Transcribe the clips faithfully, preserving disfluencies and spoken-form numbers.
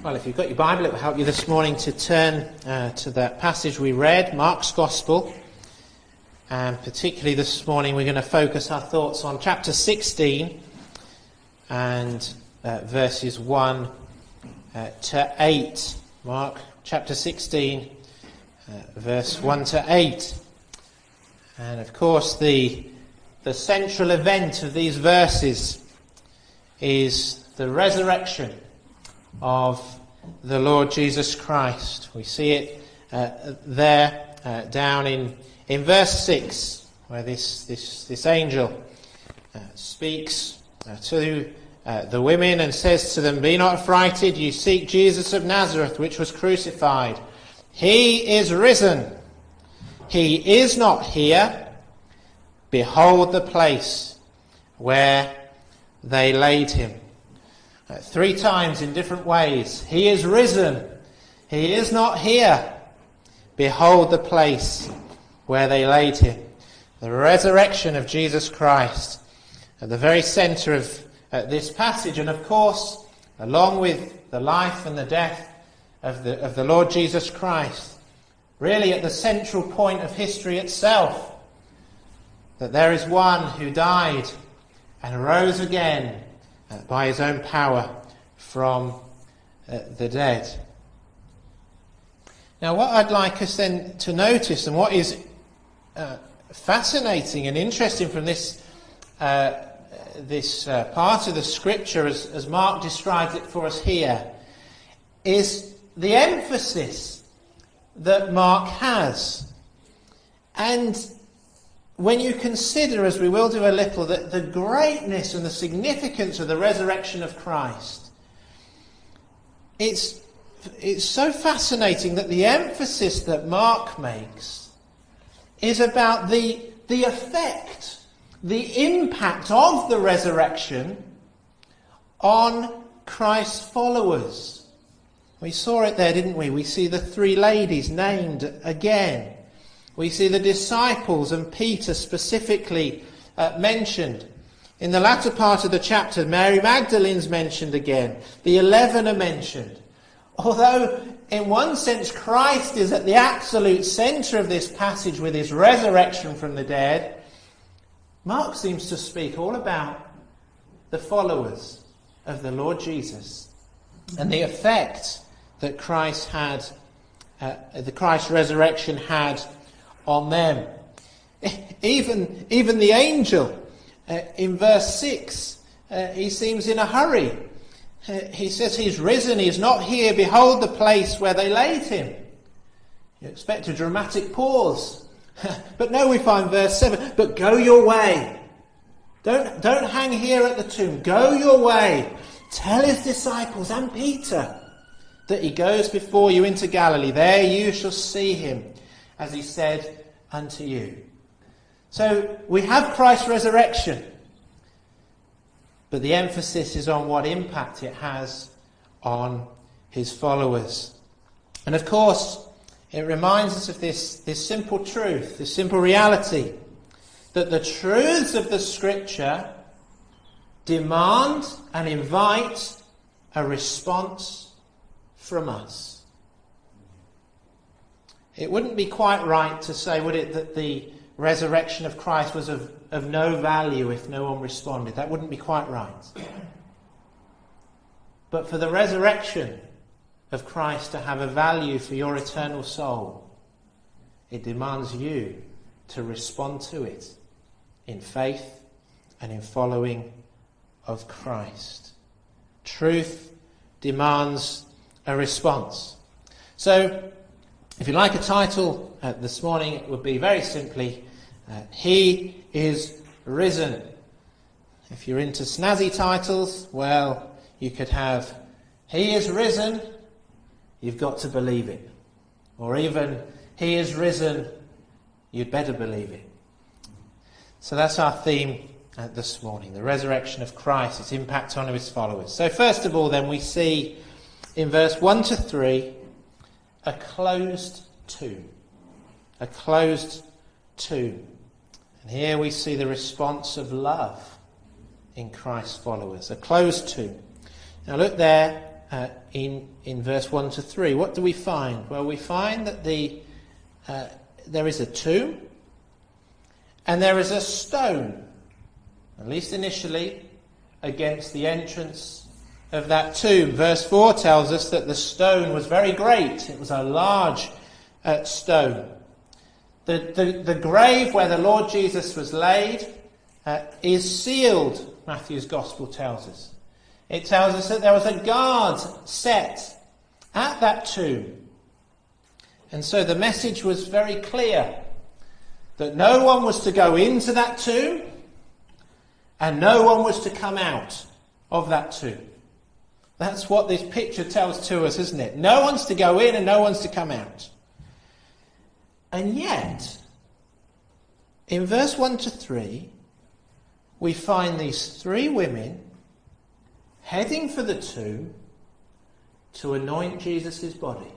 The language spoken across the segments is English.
Well, if you've got your Bible, it will help you this morning to turn uh, to that passage we read, Mark's Gospel. And particularly this morning we're going to focus our thoughts on chapter sixteen and uh, verses one uh, to eight. Mark chapter sixteen, uh, verse one to eight. And of course the, the central event of these verses is the resurrection of the Lord Jesus Christ. We see it uh, there uh, down in, in verse six, where this, this, this angel uh, speaks uh, to uh, the women and says to them, "Be not affrighted, you seek Jesus of Nazareth, which was crucified. He is risen. He is not here. Behold the place where they laid him." Uh, three times in different ways. He is risen. He is not here. Behold the place where they laid him. The resurrection of Jesus Christ at the very centre of uh, this passage. And of course, along with the life and the death of the, of the Lord Jesus Christ, really at the central point of history itself, that there is one who died and rose again Uh, by his own power from uh, the dead. Now, what I'd like us then to notice, and what is uh, fascinating and interesting from this uh, this uh, part of the scripture, as, as Mark describes it for us here, is the emphasis that Mark has. And when you consider, as we will do a little, that the greatness and the significance of the resurrection of Christ, it's, it's so fascinating that the emphasis that Mark makes is about the, the effect, the impact of the resurrection on Christ's followers. We saw it there, didn't we? We see the three ladies named again. We see the disciples and Peter specifically uh, mentioned. In the latter part of the chapter, Mary Magdalene's mentioned again. The eleven are mentioned. Although, in one sense, Christ is at the absolute centre of this passage with his resurrection from the dead, Mark seems to speak all about the followers of the Lord Jesus and the effect that Christ had, uh, the Christ's resurrection had on them. Even, even the angel, uh, in verse six, uh, he seems in a hurry. Uh, he says he's risen, he's not here, behold the place where they laid him. You expect a dramatic pause. But no, we find verse seven, "But go your way. Don't, don't hang here at the tomb. Go your way. Tell his disciples and Peter that he goes before you into Galilee. There you shall see him, as he said unto you." So we have Christ's resurrection, but the emphasis is on what impact it has on his followers. And of course, it reminds us of this, this simple truth, this simple reality, that the truths of the Scripture demand and invite a response from us. It wouldn't be quite right to say, would it, that the resurrection of Christ was of, of no value if no one responded. That wouldn't be quite right. But for the resurrection of Christ to have a value for your eternal soul, it demands you to respond to it in faith and in following of Christ. Truth demands a response. So, if you like a title uh, this morning, it would be very simply, uh, He is Risen. If you're into snazzy titles, well, you could have, He is Risen, you've got to believe it. Or even, He is Risen, you'd better believe it. So that's our theme uh, this morning, the resurrection of Christ, its impact on his followers. So first of all then, we see in verse one to three, a closed tomb. A closed tomb. And here we see the response of love in Christ's followers. A closed tomb. Now look there uh, in, in verse one to three. What do we find? Well, we find that the uh, there is a tomb and there is a stone, at least initially, against the entrance of that tomb. Verse four tells us that the stone was very great. It was a large uh, stone. The, the, the grave where the Lord Jesus was laid uh, is sealed, Matthew's Gospel tells us. It tells us that there was a guard set at that tomb. And so the message was very clear that no one was to go into that tomb and no one was to come out of that tomb. That's what this picture tells to us, isn't it? No one's to go in and no one's to come out. And yet, in verse one to three, we find these three women heading for the tomb to anoint Jesus' body.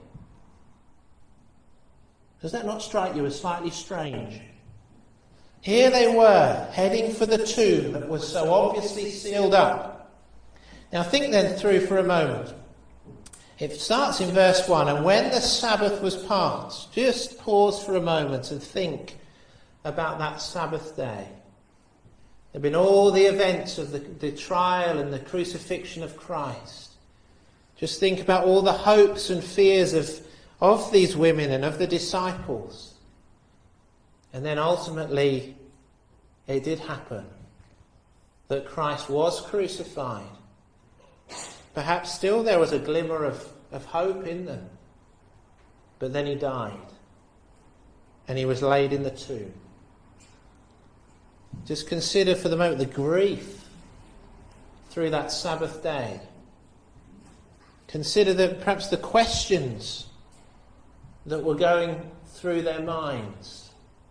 Does that not strike you as slightly strange? Here they were, heading for the tomb that was so obviously sealed up. Now think then through for a moment. It starts in verse one, and when the Sabbath was past, just pause for a moment and think about that Sabbath day. There have been all the events of the, the trial and the crucifixion of Christ. Just think about all the hopes and fears of, of these women and of the disciples. And then ultimately, it did happen that Christ was crucified. Perhaps still there was a glimmer of, of hope in them. But then he died. And he was laid in the tomb. Just consider for the moment the grief through that Sabbath day. Consider the, perhaps the questions that were going through their minds.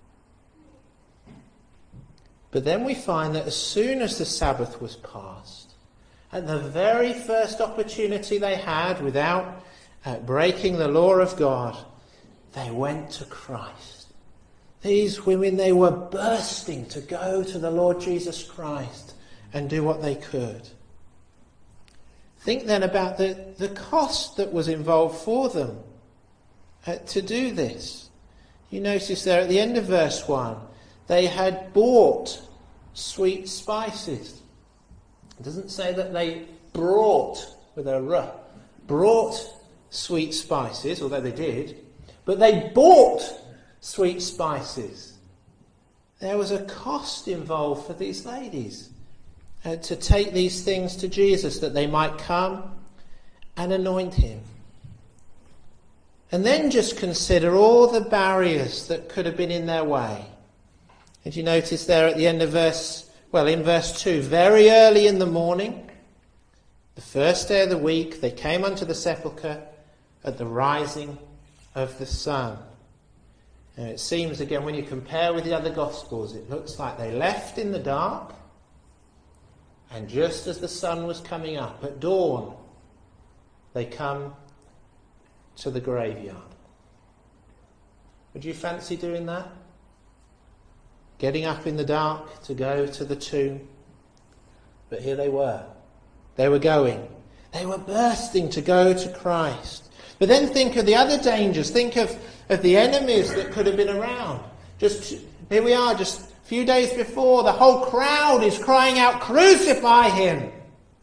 But then we find that as soon as the Sabbath was past, at the very first opportunity they had without uh, breaking the law of God, they went to Christ. These women, they were bursting to go to the Lord Jesus Christ and do what they could. Think then about the, the cost that was involved for them uh, to do this. You notice there at the end of verse one, they had bought sweet spices. It doesn't say that they brought, with a r, brought sweet spices, although they did, but they bought sweet spices. There was a cost involved for these ladies uh, to take these things to Jesus that they might come and anoint him. And then just consider all the barriers that could have been in their way. Did you notice there at the end of verse, well, in verse two, very early in the morning, the first day of the week, they came unto the sepulchre at the rising of the sun. And it seems, again, when you compare with the other Gospels, it looks like they left in the dark, and just as the sun was coming up at dawn, they come to the graveyard. Would you fancy doing that? Getting up in the dark to go to the tomb? But here they were. They were going. They were bursting to go to Christ. But then think of the other dangers. Think of, of the enemies that could have been around. Just here we are, just a few days before, the whole crowd is crying out, "Crucify him!"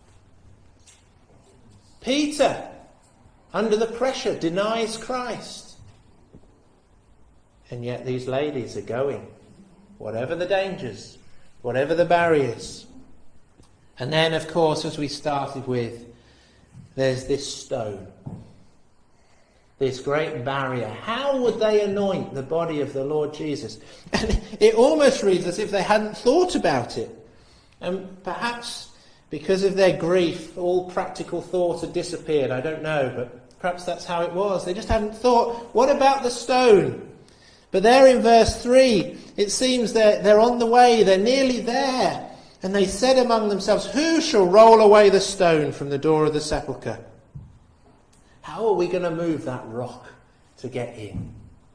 Peter, under the pressure, denies Christ. And yet these ladies are going, whatever the dangers, whatever the barriers. And then, of course, as we started with, there's this stone. This great barrier. How would they anoint the body of the Lord Jesus? And it almost reads as if they hadn't thought about it. And perhaps because of their grief, all practical thought had disappeared. I don't know, but perhaps that's how it was. They just hadn't thought, what about the stone? But there in verse three, it seems they're, they're on the way. They're nearly there. And they said among themselves, "Who shall roll away the stone from the door of the sepulchre?" How are we going to move that rock to get in?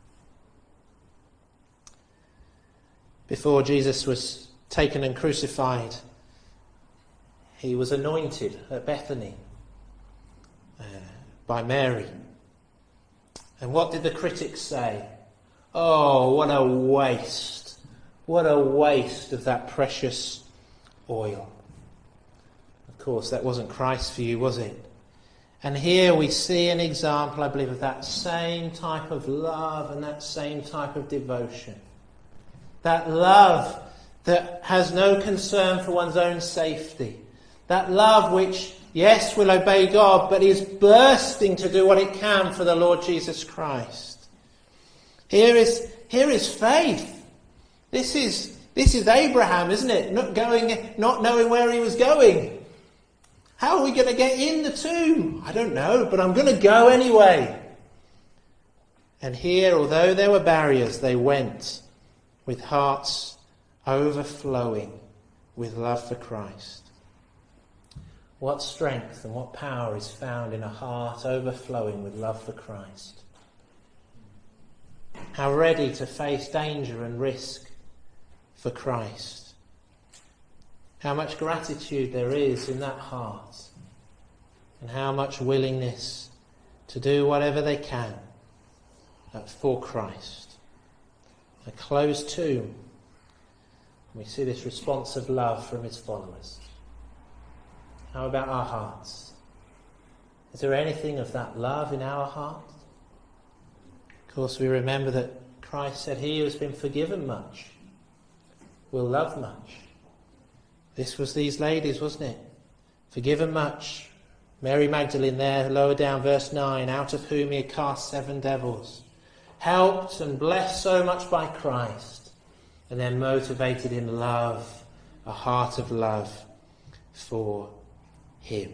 Before Jesus was taken and crucified, he was anointed at Bethany. uh, by Mary. And what did the critics say? Oh, what a waste. What a waste of that precious oil. Of course, that wasn't Christ for you, was it? And here we see an example, I believe, of that same type of love and that same type of devotion. That love that has no concern for one's own safety. That love which, yes, will obey God, but is bursting to do what it can for the Lord Jesus Christ. Here is, here is faith. This is, this is Abraham, isn't it? Not going, not knowing where he was going. How are we going to get in the tomb? I don't know, but I'm going to go anyway. And here, although there were barriers, they went with hearts overflowing with love for Christ. What strength and what power is found in a heart overflowing with love for Christ. How ready to face danger and risk for Christ. How much gratitude there is in that heart, and how much willingness to do whatever they can for Christ. A closed tomb. We see this response of love from his followers. How about our hearts? Is there anything of that love in our heart? Of course, we remember that Christ said, he who has been forgiven much will love much. This was these ladies, wasn't it? Forgiven much. Mary Magdalene there, lower down, verse nine, out of whom he had cast seven devils. Helped and blessed so much by Christ. And then motivated in love, a heart of love for him.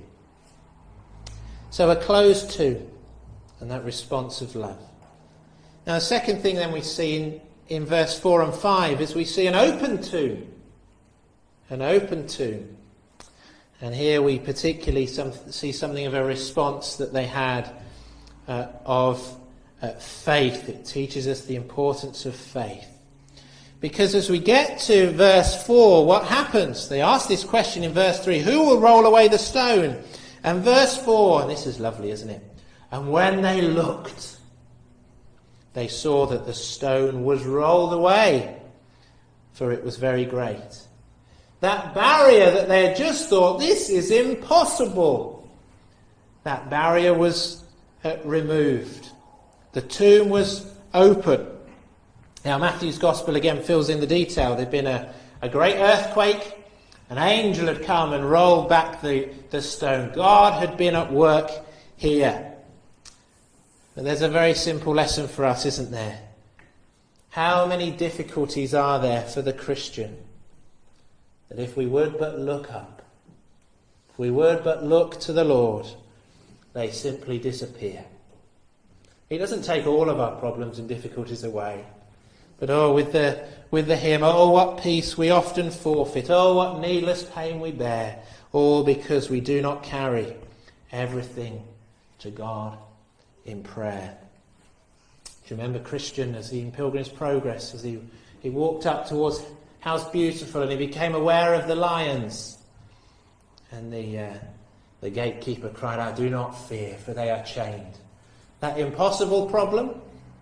So a closed tomb, and that response of love. Now the second thing then we see in, in verse four and five is we see an open tomb. An open tomb. And here we particularly some, see something of a response that they had uh, of uh, faith. It teaches us the importance of faith. Because as we get to verse four, what happens? They ask this question in verse three, who will roll away the stone? And verse four, and this is lovely, isn't it? And when they looked, they saw that the stone was rolled away, for it was very great. That barrier that they had just thought, this is impossible. That barrier was uh, removed. The tomb was open. Now Matthew's Gospel again fills in the detail. There'd been a, a great earthquake. An angel had come and rolled back the, the stone. God had been at work here. But there's a very simple lesson for us, isn't there? How many difficulties are there for the Christian? That if we would but look up, if we would but look to the Lord, they simply disappear. He doesn't take all of our problems and difficulties away. But oh, with the with the hymn, oh, what peace we often forfeit, oh, what needless pain we bear, all because we do not carry everything to God in prayer. Do you remember Christian as he in Pilgrim's Progress, as he, he walked up towards House Beautiful and he became aware of the lions? And the uh, the gatekeeper cried out, do not fear, for they are chained. That impossible problem,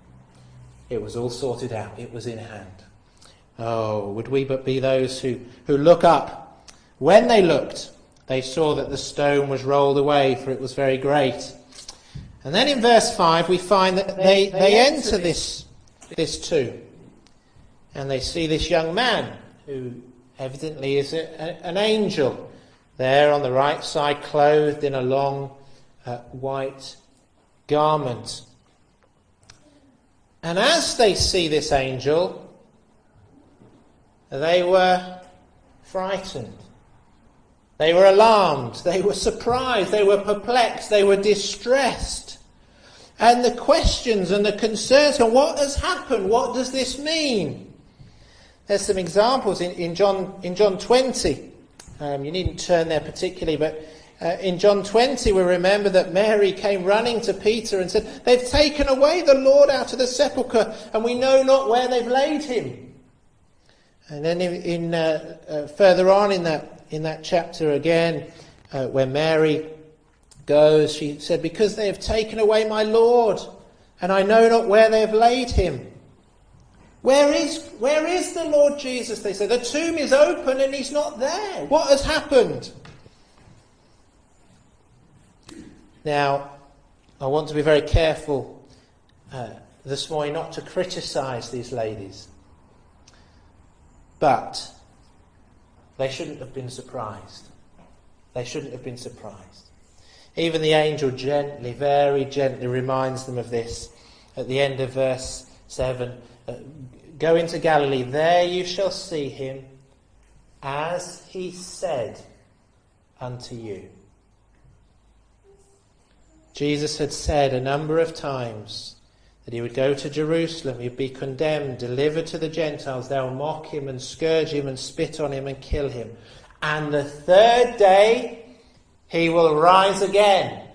it was all sorted out. It was in hand. Oh, would we but be those who, who look up. When they looked, they saw that the stone was rolled away, for it was very great. And then in verse five we find that they, they, they enter this, this tomb. And they see this young man, who evidently is a, a, an angel, there on the right side, clothed in a long uh, white garment. And as they see this angel, they were frightened. They were alarmed. They were surprised. They were perplexed. They were distressed. And the questions and the concerns, and what has happened? What does this mean? There's some examples in, in John in John twenty. Um, you needn't turn there particularly, but uh, in John twenty we remember that Mary came running to Peter and said, they've taken away the Lord out of the sepulchre, and we know not where they've laid him. And then in, in uh, uh, further on in that in that chapter again, uh, where Mary Go, she said, because they have taken away my Lord, and I know not where they have laid him. Where is, where is the Lord Jesus? They said, the tomb is open and he's not there. What has happened? Now, I want to be very careful uh, this morning not to criticise these ladies. But they shouldn't have been surprised. They shouldn't have been surprised. Even the angel gently, very gently reminds them of this at the end of verse seven. Uh, Go into Galilee, there you shall see him, as he said unto you. Jesus had said a number of times that he would go to Jerusalem, he'd be condemned, delivered to the Gentiles, they'll mock him and scourge him and spit on him and kill him. And the third day he will rise again.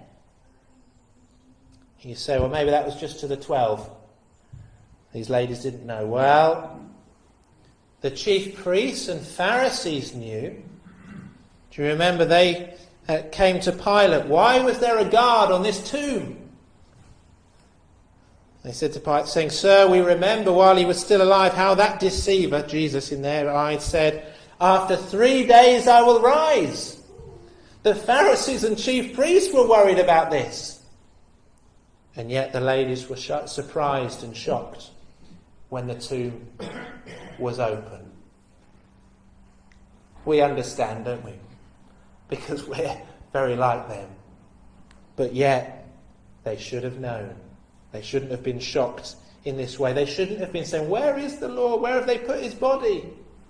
You say, well, maybe that was just to the twelve. These ladies didn't know. Well, the chief priests and Pharisees knew. Do you remember they uh, came to Pilate? Why was there a guard on this tomb? They said to Pilate, saying, Sir, we remember while he was still alive how that deceiver, Jesus in their eyes, said, after three days I will rise. The Pharisees and chief priests were worried about this. And yet the ladies were sh- surprised and shocked when the tomb was open. We understand, don't we? Because we're very like them. But yet, they should have known. They shouldn't have been shocked in this way. They shouldn't have been saying, where is the Lord? Where have they put his body?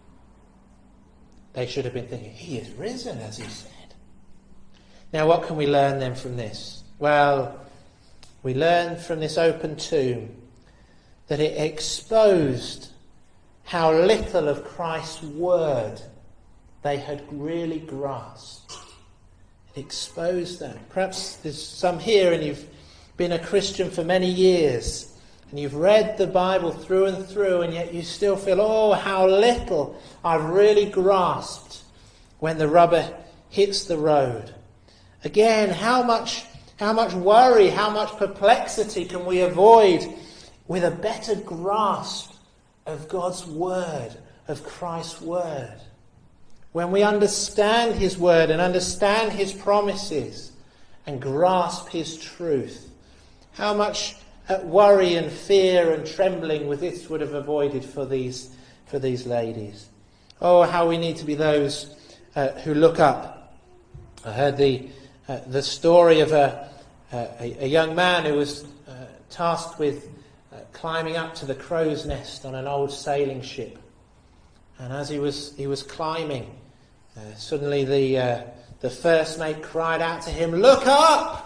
They should have been thinking, he is risen, as he said. Now, what can we learn then from this? Well, we learn from this open tomb that it exposed how little of Christ's word they had really grasped. It exposed that. Perhaps there's some here and you've been a Christian for many years and you've read the Bible through and through, and yet you still feel, oh, how little I've really grasped when the rubber hits the road. Again, how much, how much worry, how much perplexity can we avoid with a better grasp of God's word, of Christ's word? When we understand his word and understand his promises and grasp his truth, how much uh, worry and fear and trembling with this would have avoided for these for these ladies. Oh, how we need to be those uh, who look up. I heard the uh, the story of a, a a young man who was uh, tasked with uh, climbing up to the crow's nest on an old sailing ship, and as he was he was climbing, uh, suddenly the uh, the first mate cried out to him, "Look up!"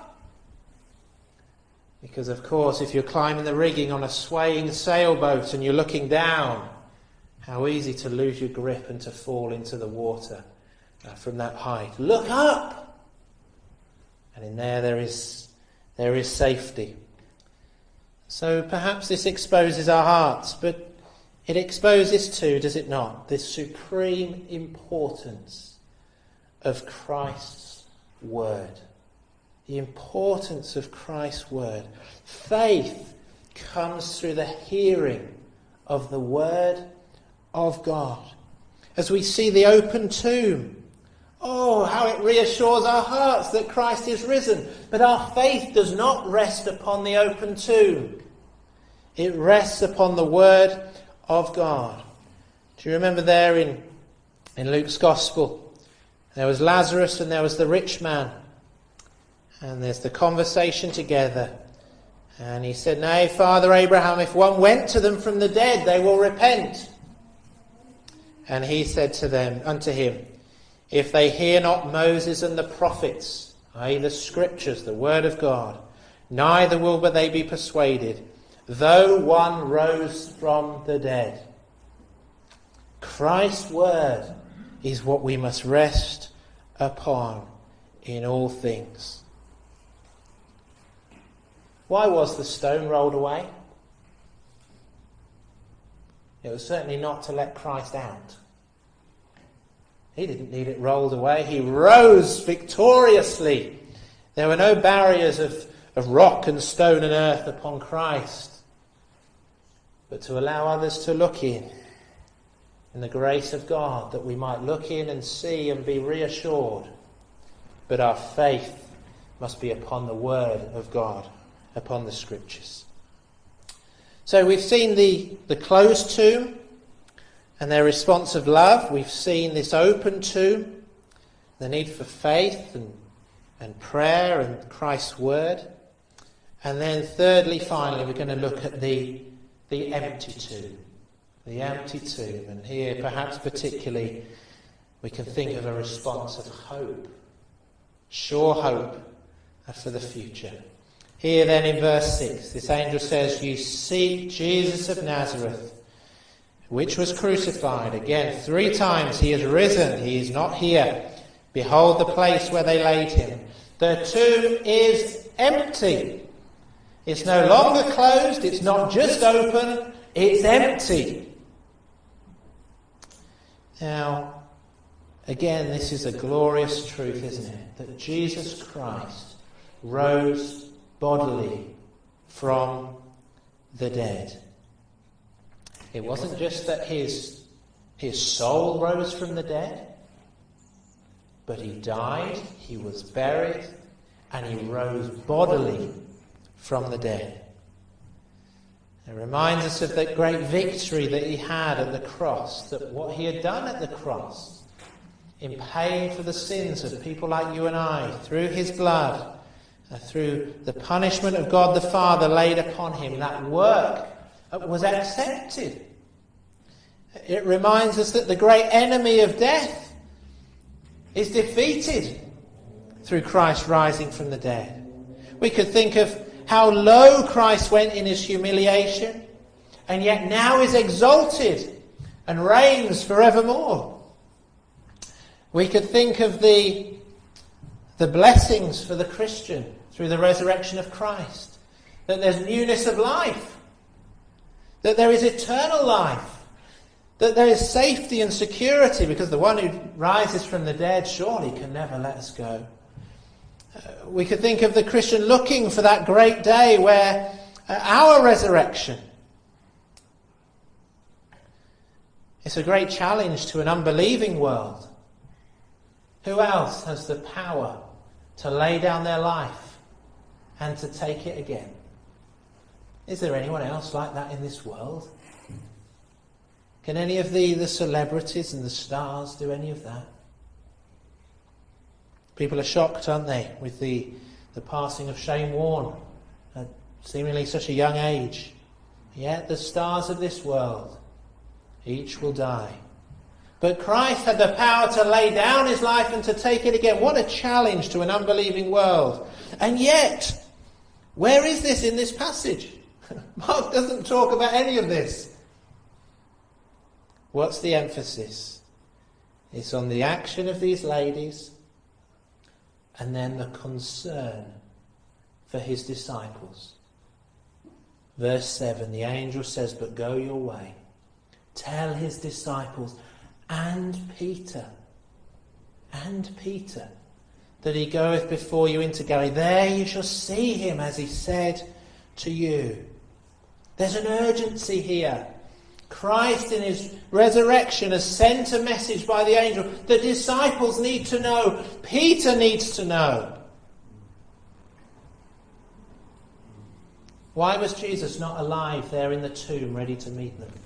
Because, of course, if you're climbing the rigging on a swaying sailboat and you're looking down, how easy to lose your grip and to fall into the water uh, from that height. Look up! And in there, there is, there is safety. So perhaps this exposes our hearts, but it exposes too, does it not, this supreme importance of Christ's word. The importance of Christ's word. Faith comes through the hearing of the word of God. As we see the open tomb, oh, how it reassures our hearts that Christ is risen. But our faith does not rest upon the open tomb. It rests upon the word of God. Do you remember there in, in Luke's Gospel, there was Lazarus and there was the rich man. And there's the conversation together. And he said, "Nay, Father Abraham, if one went to them from the dead, they will repent." And he said to them, unto him, "If they hear not Moses and the prophets, that is the scriptures, the word of God, neither will but they be persuaded, though one rose from the dead." Christ's word is what we must rest upon in all things. Why was the stone rolled away? It was certainly not to let Christ out. He didn't need it rolled away. He rose victoriously There were no barriers of, of rock and stone and earth upon Christ, but to allow others to look in, in the grace of God, that we might look in and see and be reassured. But our faith must be upon the Word of God, upon the Scriptures. So we've seen the, the closed tomb and their response of love. We've seen this open tomb, the need for faith and, and prayer and Christ's Word. And then thirdly, finally, we're going to look at the, the empty tomb. The empty tomb. And here, perhaps particularly, we can think of a response of hope. Sure hope for the future. Here then in verse six, this angel says, "You see Jesus of Nazareth, which was crucified. Again, three times he is risen. He is not here. Behold the place where they laid him. The tomb is empty." It's no longer closed. It's not just open. It's empty. Now, again, this is a glorious truth, isn't it? That Jesus Christ rose bodily from the dead. It wasn't just that his, his soul rose from the dead, but he died, he was buried, and he rose bodily from the dead. It reminds us of that great victory that he had at the cross, that what he had done at the cross, in paying for the sins of people like you and I, through his blood, uh, through the punishment of God the Father laid upon him, that work was accepted. It reminds us that the great enemy of death is defeated through Christ rising from the dead. We could think of how low Christ went in his humiliation, and yet now is exalted and reigns forevermore. We could think of the, the blessings for the Christian through the resurrection of Christ, that there's newness of life, that there is eternal life, that there is safety and security, because the one who rises from the dead surely can never let us go. Uh, we could think of the Christian looking for that great day where uh, our resurrection. It's a great challenge to an unbelieving world. Who else has the power to lay down their life and to take it again? Is there anyone else like that in this world? Can any of the, the celebrities and the stars do any of that? People are shocked, aren't they, with the, the passing of Shane Warne at seemingly such a young age. Yet the stars of this world, each will die. But Christ had the power to lay down his life and to take it again. What a challenge to an unbelieving world. And yet, where is this in this passage? Mark doesn't talk about any of this. What's the emphasis? It's on the action of these ladies and then the concern for his disciples. Verse seven, the angel says, "But go your way. Tell his disciples and Peter, and Peter, that he goeth before you into Galilee. There you shall see him as he said to you." There's an urgency here. Christ in his resurrection has sent a message by the angel. The disciples need to know. Peter needs to know. Why was Jesus not alive there in the tomb, ready to meet them?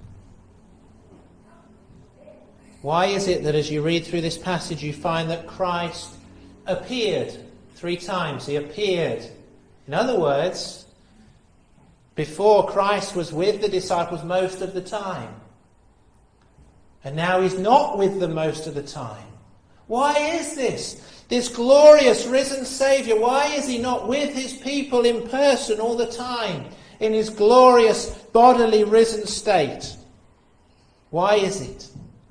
Why is it that as you read through this passage you find that Christ appeared three times? He appeared. In other words, before Christ was with the disciples most of the time. And now he's not with them most of the time. Why is this? This glorious risen Saviour, why is he not with his people in person all the time? In his glorious bodily risen state? Why is it?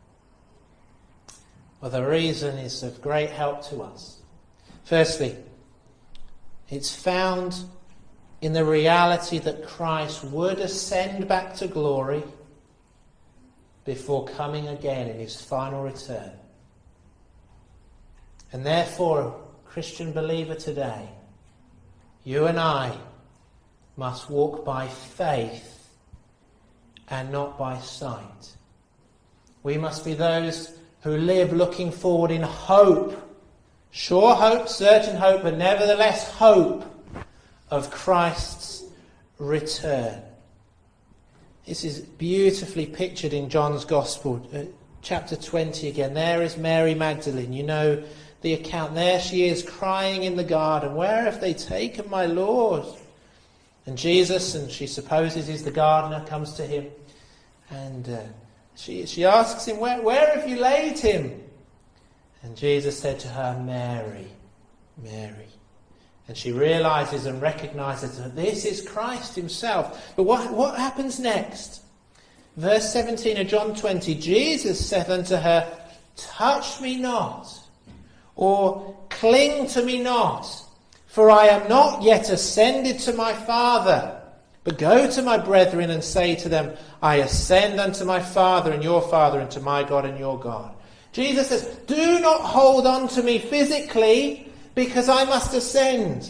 Well, the reason is of great help to us. Firstly, it's found in the reality that Christ would ascend back to glory before coming again in his final return. And therefore, Christian believer today, you and I must walk by faith and not by sight. We must be those who live looking forward in hope, sure hope, certain hope, but nevertheless hope of Christ's return. This is beautifully pictured in John's Gospel, uh, chapter twenty again. There is Mary Magdalene. You know the account. There she is crying in the garden. Where have they taken my Lord? And Jesus, and she supposes he's the gardener, comes to him. And uh, she, she asks him, where, where have you laid him? And Jesus said to her, Mary, Mary. And she realizes and recognizes that this is Christ himself. But what, what happens next? Verse seventeen of John twenty, Jesus saith unto her, touch me not, or cling to me not, for I am not yet ascended to my Father. But go to my brethren and say to them, I ascend unto my Father and your Father, and to my God and your God. Jesus says, do not hold on to me physically, because I must ascend.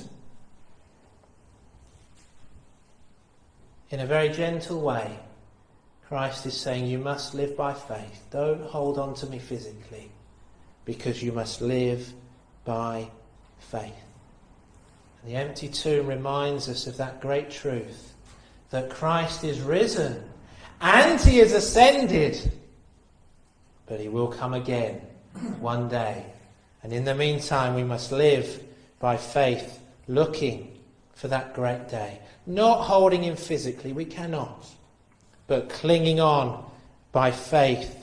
In a very gentle way, Christ is saying, you must live by faith. Don't hold on to me physically, because you must live by faith. And the empty tomb reminds us of that great truth, that Christ is risen and he is ascended, but he will come again one day. And in the meantime, we must live by faith, looking for that great day. Not holding him physically, we cannot, but clinging on by faith.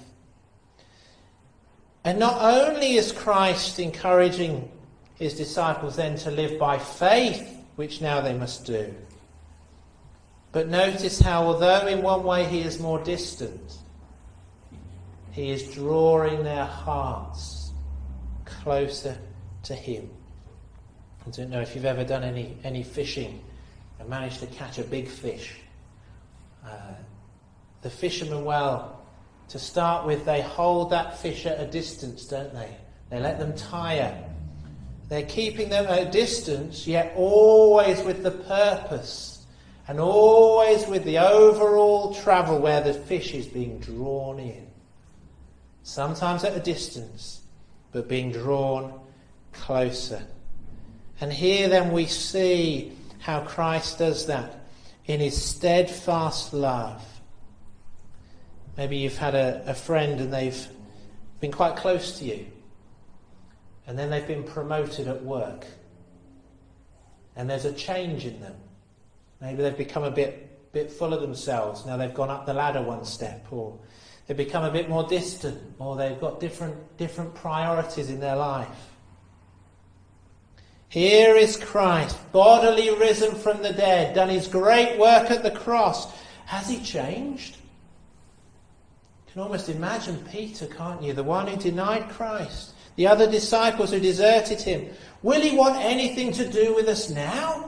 And not only is Christ encouraging his disciples then to live by faith, which now they must do, but notice how, although in one way he is more distant, he is drawing their hearts closer to him. I don't know if you've ever done any, any fishing and managed to catch a big fish. Uh, the fishermen, well, to start with, they hold that fish at a distance, don't they? They let them tire. They're keeping them at a distance, yet always with the purpose and always with the overall travel where the fish is being drawn in. Sometimes at a distance, but being drawn closer. And here then we see how Christ does that in his steadfast love. Maybe you've had a, a friend and they've been quite close to you, and then they've been promoted at work, and there's a change in them. Maybe they've become a bit bit full of themselves. Now they've gone up the ladder one step, or they've become a bit more distant, or they've got different different priorities in their life. Here is Christ, bodily risen from the dead, done his great work at the cross. Has he changed? You can almost imagine Peter, can't you? The one who denied Christ. The other disciples who deserted him. Will he want anything to do with us now?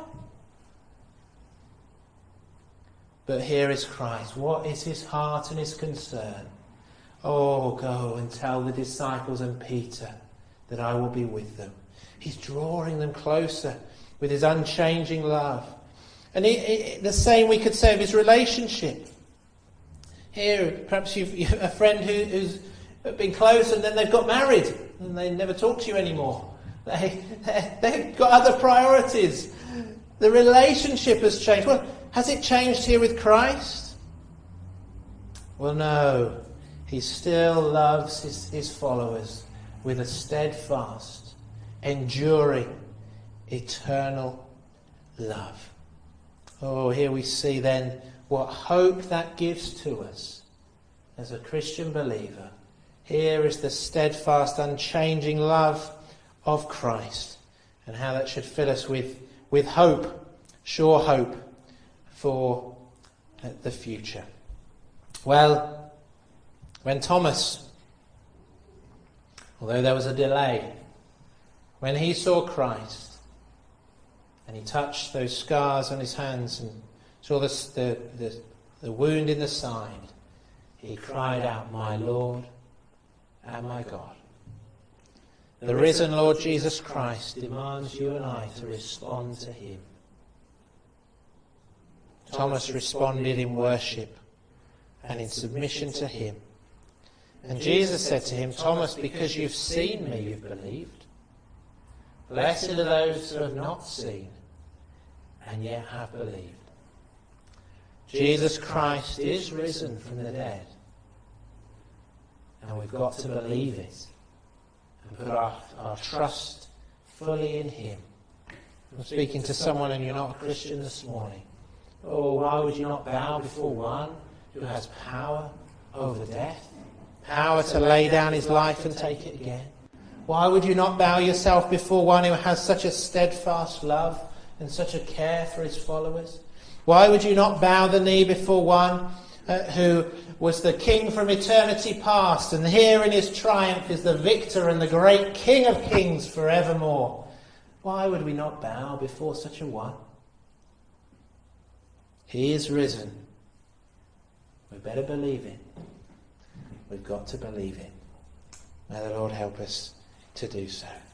But here is Christ. What is his heart and his concern? Oh, go and tell the disciples and Peter that I will be with them. He's drawing them closer with his unchanging love. And he, he, the same we could say of his relationship. Here, perhaps you've, you've a friend who, who's been close and then they've got married and they never talk to you anymore. They, they, they've got other priorities. The relationship has changed. Well, has it changed here with Christ? Well, no. He still loves his, his followers with a steadfast, enduring, eternal love. Oh, here we see then what hope that gives to us as a Christian believer. Here is the steadfast, unchanging love of Christ, and how that should fill us with, with hope, sure hope for the future. Well, when Thomas, although there was a delay, when he saw Christ and he touched those scars on his hands and saw the, the, the, the wound in the side, he cried out, "My Lord and my God." The risen Lord Jesus Christ demands you and I to respond to him. Thomas responded in worship and in submission to him. And Jesus said to him, Thomas, because you've seen me, you've believed. Blessed are those who have not seen and yet have believed. Jesus Christ is risen from the dead. And we've got to believe it and put our, our trust fully in him. I'm speaking to someone and you're not a Christian this morning. Oh, why would you not bow before one who has power over death? Power to lay down his life and take it again? Why would you not bow yourself before one who has such a steadfast love and such a care for his followers? Why would you not bow the knee before one uh, who was the king from eternity past, and here in his triumph is the victor and the great King of kings forevermore? Why would we not bow before such a one? He is risen. We better believe it. We've got to believe it. May the Lord help us to do so.